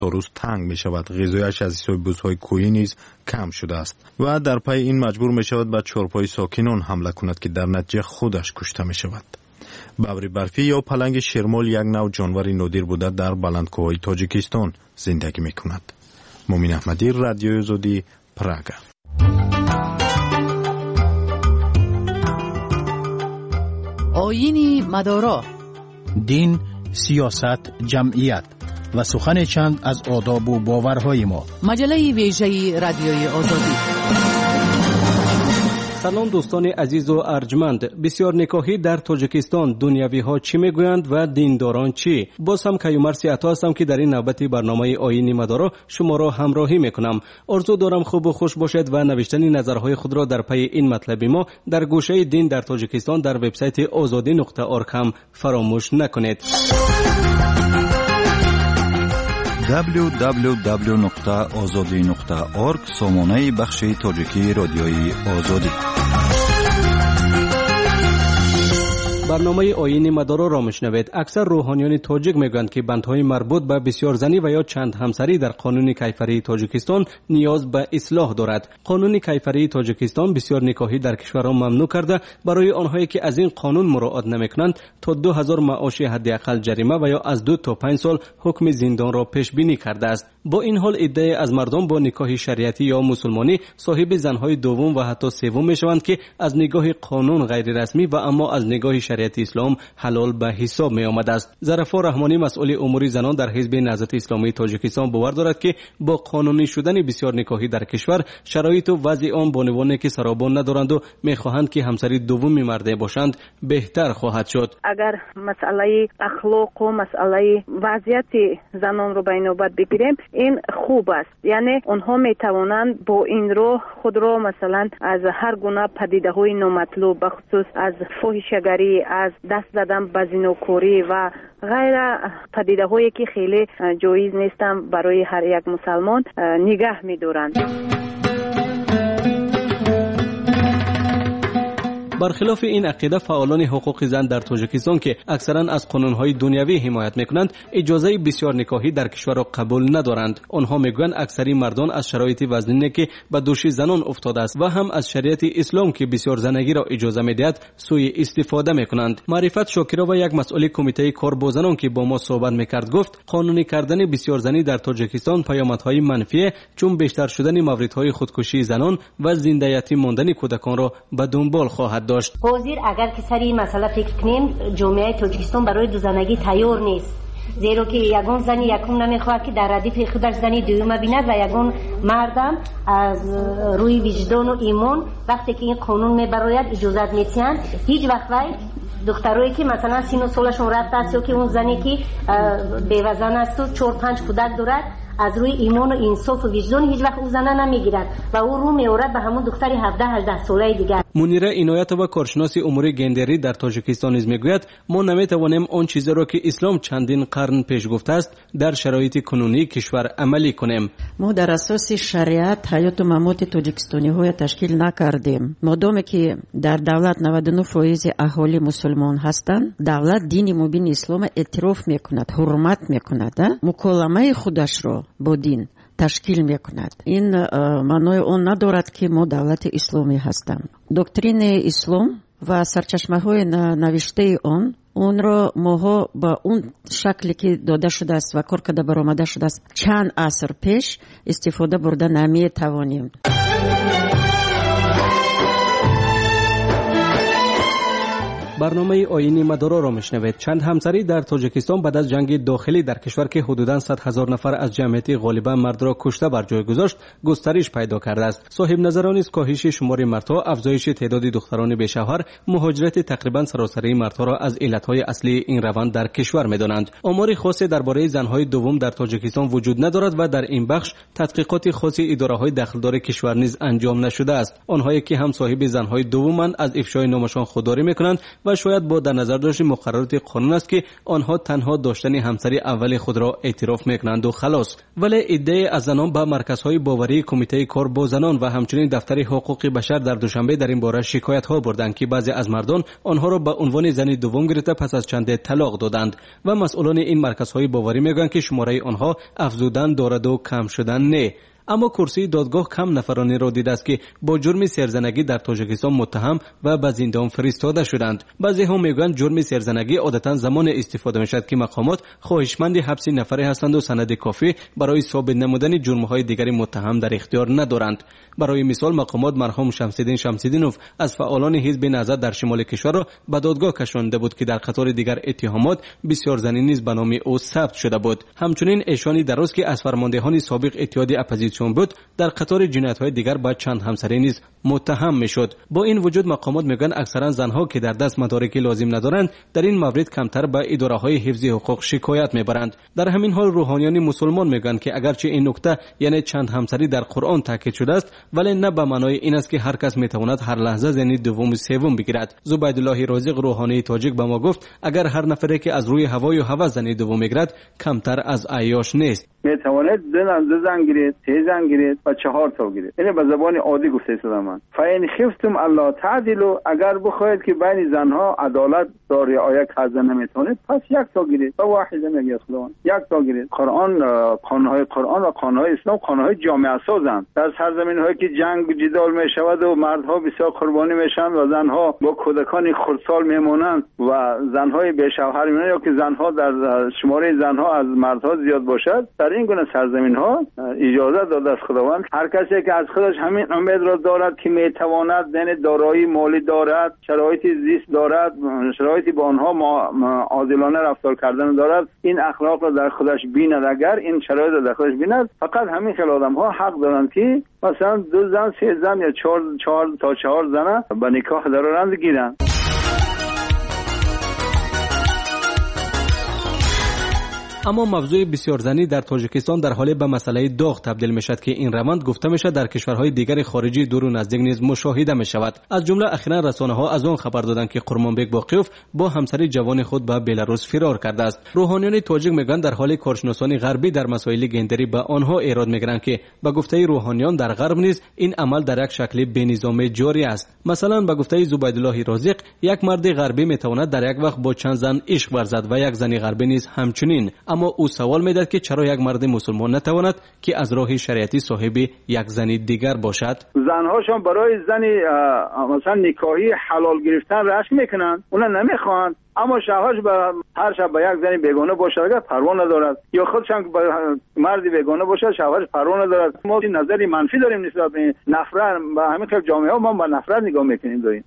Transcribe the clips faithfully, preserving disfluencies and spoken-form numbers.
تا روز تنگ می شود. غذایش از سویبوس‌های کوهی نیز کم شده است و در پی این مجبور می شود به چهارپای ساکنان حمله کند که در نتیجه خودش کشته می شود. ببر برفی یا پلنگ شرمال یک نوع جانور نادر بوده در بلندکوه‌های تاجیکستان زندگی می کند. مومن احمدی، رادیوی آزادی، پراگ. آیین مدارا، دین، سیاست، جمعیت و سخن چند از آداب و باورهای ما. مجله ویژه رادیوی آزادی. سلام دوستان عزیز و ارجمند. بسیار نکاهی در تاجیکستان، دنیوی ها چی میگویند و دینداران چی؟ باز هم کیومرث عطا هستم که در این نوبت برنامه آیین مدارا شما را همراهی میکنم. آرزو دارم خوب و خوش باشید و نوشتن نظرهای خود را در پی این مطلب ما در گوشه دین در تاجیکستان در وبسایت آزادی نقطه اورگ هم فراموش نکنید. دبلیو دبلیو دبلیو نقطه آزادی نقطه اورگ سامانه بخش تاجیکی رادیوی آزادی. برنامه آیین مدارا را میشنوید. اکثر روحانیان تاجیک میگویند که بندهای مربوط به بسیار زنی و یا چند همسری در قانون کیفری تاجیکستان نیاز به اصلاح دارد. قانون کیفری تاجیکستان بسیار نکاحی در کشور را ممنوع کرده. برای آنهایی که از این قانون مراعات نمیکنند تا دو هزار معاش حداقل جریمه و یا از دو تا پنج سال حکم زندان را پیش بینی کرده است. با این حال عده از مردم با نکاح شریعتی یا مسلمانی صاحب زنهای دوم و حتی سوم میشوند که از نگاه قانون غیر رسمی و اما از نگاه شریعت اسلام حلال به حساب می آمده است. ظرفا رحمانی مسئول امور زنان در حزب نهضت اسلامی تاجیکستان باور دارد که با قانونی شدن بسیار نکاحی در کشور شرایط و وضع آن بانوانی که سرابان ندارند و میخواهند که همسری دومی مرده باشند بهتر خواهد شد. اگر مسئله اخلاق و مسئله وضعیت زنان رو به نوبت بگیریم این خوب است. یعنی آنها میتوانند با این راه خود را مثلا از هر گونه پدیده های نامطلوب به خصوص از فاحشه‌گری، از دست زدن به زناکاری و غیر پدیده هایی که خیلی جایز نیستن برای هر یک مسلمان نگه می‌دارند. برخلاف این عقیده فعالان حقوق زن در تاجیکستان که اکثرا از قانون‌های دنیوی حمایت می‌کنند اجازه بسیار نکاحی در کشور را قبول ندارند. آنها میگویند اکثری مردان از شرایط وضعی که به دوش زنان افتاده است و هم از شریعت اسلام که بسیار زنگی را اجازه می‌دهد سوء استفاده می‌کنند. معرفت شاکرا و یک مسئول کمیته کار با زنان که با ما صحبت می‌کرد گفت قانونی کردن بسیار زنی در تاجیکستان پیامدهای منفی چون بیشتر شدن موردهای خودکشی زنان و زنده یتیم ماندن کودکان را به دنبال خواهد داشت. حاضر اگر که سری مسئله فکر کنیم جامعه تاجیکستان برای دو زنگی تیار نیست، زیرا که یگان زنی یکم نمیخواهد که در ردیف خودش زنی دوم بیند و یگان مردم از روی وجدان و ایمان وقتی که این قانون میبراید اجازت میتیند هیچ وقت وای دخترایی که مثلا سین و سالشون رفته است یا که اون زنی که بیوه‌زن است و چهار پنج کودک دارد از روی ایمان و انصاف و وجدان هیچ وقت او زنه نمیگیرد و او رو میورد به همون دختری هفده هجده ساله دیگر. منیره عنایت و کارشناس امور گندری در تاجیکستان نیز میگوید ما نمیتوانیم آن چیزی را که اسلام چندین قرن پیش گفته است در شرایط کنونی کشور عملی کنیم. ما در اساس شریعت حیات و ممات تاجیکستانی های تشکیل نکردیم. مادامی که در دولت نود و نه درصد اهالی مسلمان هستند، دولت دین مبین اسلام اعتراف میکند، حرمت میکند، مکالمه خودش را با دین تشکیل میکند. این معنای اون ندارد که ما دولت اسلامی هستیم. دکترین اسلام و سرچشمه های نوشته آن اون را ما با اون شکلی که داده شده است و کار کرده برآمده شده است چند عصر پیش استفاده برده نمی توانیم. برنامه آیین مدارا را میشنوید. چند همسری در تاجیکستان بعد از جنگ داخلی در کشور که حدوداً صد هزار نفر از جمعیت غالبا مرد را کشته بر جای گذاشت گسترش پیدا کرده است. صاحب نظران است کاهش شمار مردها، افزایش تعداد دختران بی‌شوهر، مهاجرت تقریبا سراسری مردها را از علتهای اصلی این روند در کشور می‌دانند. آمار خاصی درباره زنهای دوم در تاجیکستان وجود ندارد و در این بخش تحقیقات خاصی اداره‌های داخلدار کشور نیز انجام نشده است. آنهایی که هم صاحب زنهای دومند از افشای نامشان خودداری می‌کنند و و شاید با در نظر داشت مقررات قانون است که آنها تنها داشتن همسری اول خود را اعتراف میکنند و خلاص. ولی ایده از زنان به مرکزهای باوری کمیته کار با زنان و همچنین دفتر حقوق بشر در دوشنبه در این باره شکایت ها بردند که بعضی از مردان آنها را به عنوان زن دوم گرفته پس از چند طلاق دادند و مسئولان این مرکزهای باوری میگویند که شماره آنها افزودن دارد و کم شدن نه. اما کرسی دادگاه کم نفرانی را دیده است که با جرم سرزنگی در تاجیکستان متهم و به زندان فرستاده شدند. بعضی ها میگویند جرم سرزنگی عادتا زمان استفاده میشد که مقامات خواهشمند حبس نفری هستند و سند کافی برای ثابت نمودن جرم‌های دیگری متهم در اختیار ندارند. برای مثال مقامات مرحوم شمس‌الدین شمس‌الدینوف از فعالان حزب نهضت در شمال کشور را به دادگاه کشانده بود که در قطار دیگر اتهامات بسیار زنی نیز به نام او ثبت شده بود. همچنین ایشانی دراز که از فرماندهان سابق اتحاد اپوزیسیون بود در قطار جنایت‌های دیگر با چند همسری نیز متهم میشد. با این وجود مقامات میگن اکثرا زنها که در دست مدارک لازم ندارند در این مورد کمتر به اداره‌های حفظ حقوق شکایت میبرند. در همین حال روحانیان مسلمان میگن که اگرچه این نکته یعنی چند همسری در قرآن تاکید شده است ولی نه به معنای این است که هر کس میتواند هر لحظه زنی دوم و سوم بگیرد. زبیدالله رازق روحانی تاجیک به ما گفت اگر هر نفری که از روی هوای و هوس زنی دوم میگیرد کمتر از عیاش نیست. میتواند دو زن گیرید، سه زن گیرید و چهار تا گیرید. اینه به زبان عادی گفته شده من. فاین خفتم الله تعدلوا، اگر بخواید که بین زنها عدالت را رعایت کردن نمیتونید پس یک تا گیرید. و واحد میگه خداوند یک تا گیرید. قرآن قانونهای قرآن و قانونهای اسلام قانونهای جامعه سازند. در سرزمین‌هایی که جنگ جدال میشود و مردها بسیار قربانی میشن و زنها با کودکان خردسال میمونند و زنهای بی شوهر میمونند یا که زنها در شماره زنها از مردها زیاد باشد، در این گونه سرزمین ها اجازه داده از خداوند هر کسی که از خودش همین امید را دارد که میتواند دین دارایی مالی دارد، شرایط زیست دارد، شرایطی با آنها عادلانه رفتار کردن دارد، این اخلاق را در خودش بیند. اگر این شرایط را در خودش بیند فقط همین خیل آدم ها حق دارند که مثلا دو زن، سه زن یا چهار, چهار تا چهار زن به نکاح درآورند گیرند. اما موضوع بسیار زنی در تاجیکستان در حال به مسئله داغ تبدیل میشد که این روند گفته میشد در کشورهای دیگر خارجی دور و نزدیک نیز مشاهده می شود. از جمله اخیراً رسانه ها از آن خبر دادند که قرمانبک باقیوف با همسر جوان خود به بلاروس فرار کرده است. روحانیان تاجیک میگن در حال کارشناسان غربی در مسائل گندری به آنها ایراد میگیرند که به گفته روحانیان در غرب نیز این عمل در یک شکل بینظام جاری است. مثلا به گفته زبیدالله رازق یک مرد غربی میتواند در یک وقت با چند زن عشق ورزد و یک زن غربی نیز همچنین. اما او سوال می‌دهد که چرا یک مرد مسلمان نتواند که از راه شریعتی صاحب یک زن دیگر باشد؟ زنهاشون برای زنی مثلا نکاحی حلال گرفتن رشک میکنن، اونا نمیخوان، اما شوهرش به هر شب به یک زنی بیگانه باشد اگر پروا ندارد، یا خودشان به مردی بیگانه باشد شوهرش پروا ندارد. ما نظری منفی داریم نسبت به نفرت و همین که جامعه ها ما با نفرت نگاه میکنیم داریم.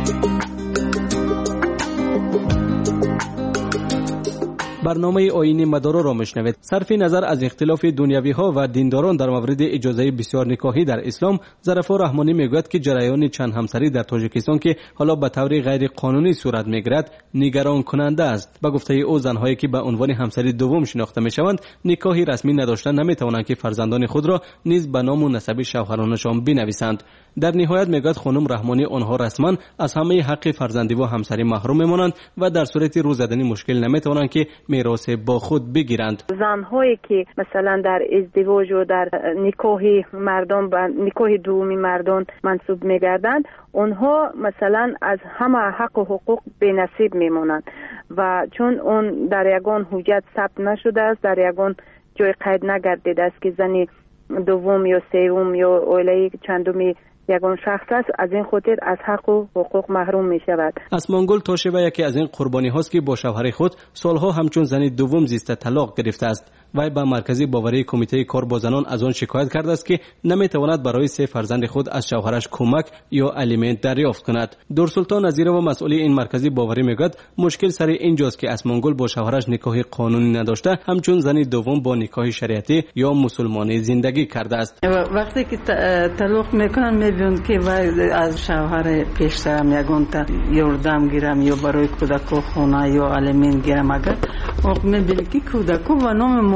برنامه آیین مدارا را میشنوید. صرف نظر از اختلاف دنیوی ها و دینداران در مورد اجازه بسیار نکاحی در اسلام، ظرفا رحمانی میگوید که جریان چند همسری در تاجیکستان که حالا به طور غیر قانونی صورت میگیرد نگران کننده است. به گفته او زنهایی که به عنوان همسری دوم شناخته میشوند نکاحی رسمی نداشتن نمیتوانند که فرزندان خود را نیز به نام و نسب شوهرانشان بنویسند. در نهایت میگوید خانم رحمانی آنها رسما از همه حق فرزندی و همسری محروم میمانند و در صورت رو زدنی مشکل نمیتوانند که میراث با خود بگیرند. زنهایی که مثلا در ازدواج و در نکاح مردان به نکاح دومی مردان منسوب میگردند، اونها مثلا از همه حق و حقوق بی نصیب میمونند و چون اون در یگان حجت ثبت نشده است، در یگان جای قید نگردیده است که زنی دوم یا سوم یا اولی چندمی یگان شخص است، از این خاطر از حق و حقوق محروم می شود. اسمانگل تاشبه یکی از این قربانی هاست که با شوهر خود سالها همچون زن دوم زیسته طلاق گرفته است. وی به مرکزی باوری کمیته کار با زنان از آن شکایت کرده است که نمیتواند برای سه فرزند خود از شوهرش کمک یا الیمنت دریافت کند. دورسلطان نظیره و مسئول این مرکزی باوری میگوید مشکل سر اینجاست که اسمانگل با شوهرش نکاح قانونی نداشته، همچون زن دوم با نکاح شریعتی یا مسلمانی زندگی کرده است. وقتی که طلاق میکنن میبینن که وی از شوهر پیشترم یگان تا یردم گیرم یا برای کودک خونه یا الیمنت گیرم، اگر میبینی که کودک و نام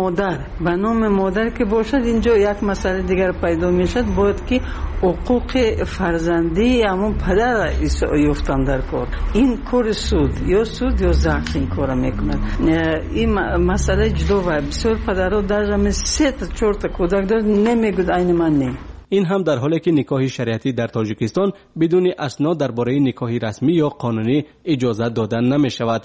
مادر به نام مادر که باشد، اینجا یک مسئله دیگر پیدا میشد، باید که حقوق فرزندی همون پدر یفتن در کار. این کار سود یا سود یا زخم این کار میکند. این مسئله جدا و بسیار پدرها در جمع سه تا چهار تا کودک دارد، نمیگوید این من نه. این هم در حالی که نکاح شریعتی در تاجیکستان بدون اسناد درباره نکاح رسمی یا قانونی اجازه دادن نمی شود.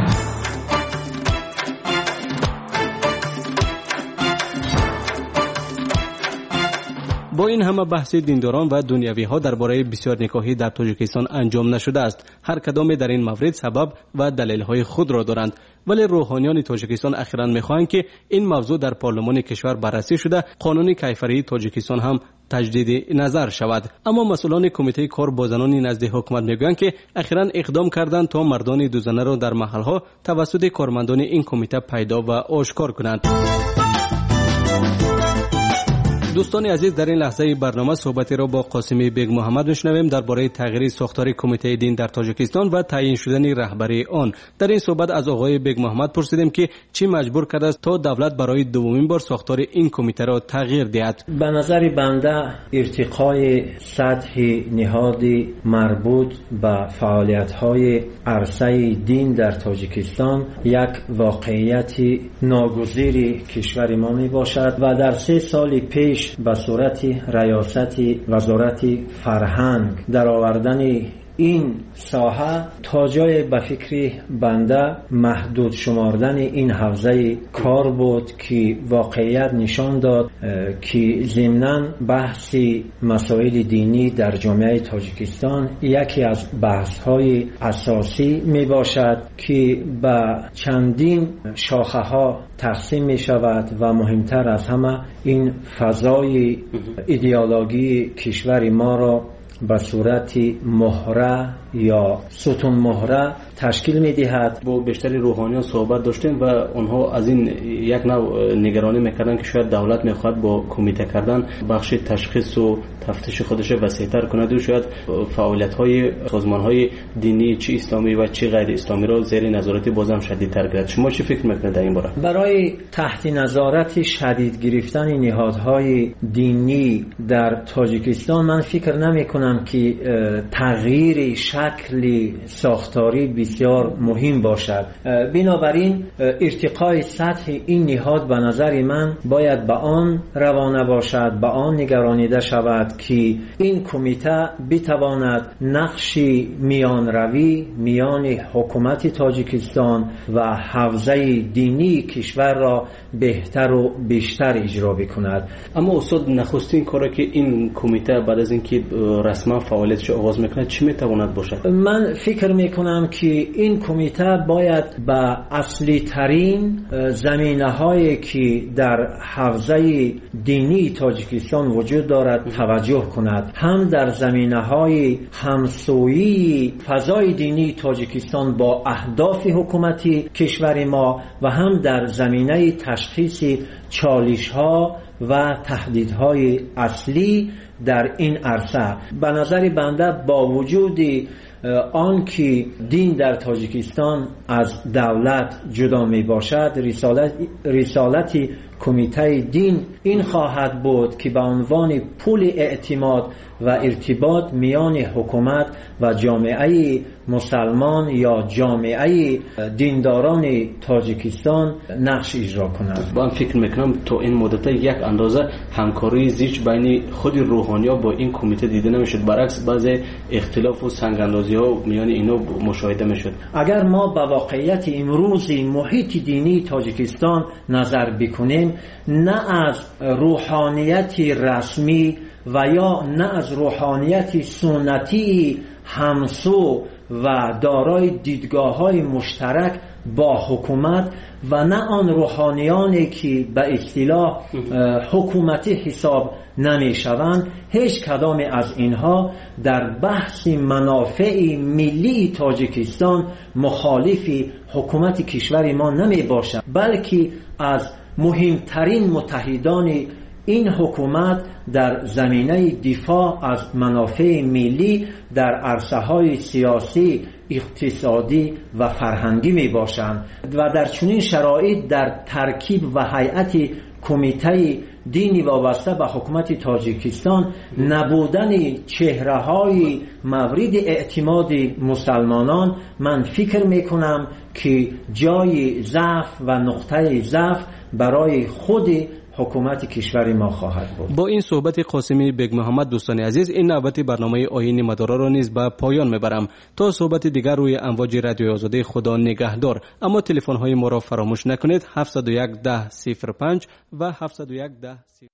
با این همه بحث دینداران و دنیوی ها درباره بسیار نکاحی در تاجیکستان انجام نشده است. هر کدام در این مورد سبب و دلیل های خود را دارند، ولی روحانیان تاجیکستان اخیراً میخواهند که این موضوع در پارلمان کشور بررسی شده، قانون کیفری تاجیکستان هم تجدید نظر شود. اما مسئولان کمیته کار با زنان نزد حکومت میگویند که اخیراً اقدام کردند تا مردان دو زنه را در محلها توسط کارمندان این کمیته پیدا و آشکار کنند. دوستان عزیز، در این لحظه برنامه صحبتی را با قاسمی بیگ محمد میشنویم درباره تغییر ساختار کمیته دین در تاجیکستان و تعیین شدن رهبری آن. در این صحبت از آقای بیگ محمد پرسیدیم که چی مجبور کرده است تا دولت برای دومین بار ساختار این کمیته را تغییر دهد. به نظر بنده ارتقای سطح نهادی مربوط به فعالیت‌های عرصه دین در تاجیکستان یک واقعیت ناگزیر کشور ما می باشد و در سه سال پیش به صورت ریاست وزارت فرهنگ در آوردن این ساحه تا جای به فکر بنده محدود شماردن این حوزه کار بود که واقعیت نشان داد که ضمناً بحث مسائل دینی در جامعه تاجیکستان یکی از بحث‌های اساسی می باشد که به چندین شاخه ها تقسیم می شود و مهمتر از همه این فضای ایدئولوژی کشور ما را به صورت مهره یا ستون مهره تشکیل می دهد. با بیشتری روحانیان صحبت داشتیم و آنها از این یک نوع نگرانی میکردن که شاید دولت میخواد با کمیته کردن بخش تشخیص و تفتیش خودش وسیع‌تر کند و شاید فعالیت‌های سازمان‌های دینی چه اسلامی و چه غیر اسلامی را زیر نظارت بازم شدیدتر گیرد. شما چه فکر میکنید در این باره؟ برای تحت نظارت شدید گرفتن نهادهای دینی در تاجیکستان من فکر نمی‌کنم که تغییر شکل ساختاری بسیار مهم باشد. بنابراین ارتقای سطح این نهاد به نظر من باید به آن روانه باشد، به آن نگرانیده شود که این کمیته بتواند نقش میان روی میان حکومت تاجیکستان و حوزه دینی کشور را بهتر و بیشتر اجرا بکند. اما استاد، نخستین کاری که این کمیته بعد از اینکه رسما فعالیتش آغاز میکنه چی میتواند باشد؟ من فکر میکنم که این کمیته باید به اصلی ترین زمینه هایی که در حوزه دینی تاجیکستان وجود دارد توجه کند، هم در زمینه های همسویی فضای دینی تاجیکستان با اهداف حکومتی کشور ما و هم در زمینه تشخیص چالش ها و تهدیدهای اصلی در این عرصه. به نظر بنده با وجود آن که دین در تاجیکستان از دولت جدا می باشد، رسالت رسالت کمیته دین این خواهد بود که به عنوان پول اعتماد و ارتباط میان حکومت و جامعه مسلمان یا جامعه دینداران تاجیکستان نقش اجرا کند. من فکر میکنم تو این مدت یک اندازه همکاری زیچ بین خود روحانی‌ها با این کمیته دیده نمیشد، برعکس بعضی اختلاف و سنگ‌اندازی ها میان اینا مشاهده میشد. اگر ما به واقعیت امروز محیط دینی تاجیکستان نظر بکنیم، نه از روحانیت رسمی و یا نه از روحانیت سنتی همسو و دارای دیدگاه‌های مشترک با حکومت و نه آن روحانیانی که به اصطلاح حکومتی حساب نمی‌شوند، هیچ کدام از اینها در بحث منافع ملی تاجیکستان مخالف حکومت کشور ما نمی‌باشند، بلکه از مهمترین متحدان این حکومت در زمینه دفاع از منافع ملی در عرصه‌های سیاسی، اقتصادی و فرهنگی می باشند و در چنین شرایط در ترکیب و هیئت کمیته دینی وابسته به حکومت تاجیکستان نبودن چهره‌های مورد اعتماد مسلمانان، من فکر میکنم که جای ضعف و نقطه ضعف برای خود حکومت کشور ما خواهد بود. با این صحبت قاسمی بیگ محمد دوستان عزیز، این نوبت برنامه آیین مدارا را نیز به پایان میبرم. تا صحبت دیگر روی امواج رادیوی آزادی، خدا نگهدار. اما تلفن های ما را فراموش نکنید: هفت صفر یک ده صفر پنج و هفت صفر یک ده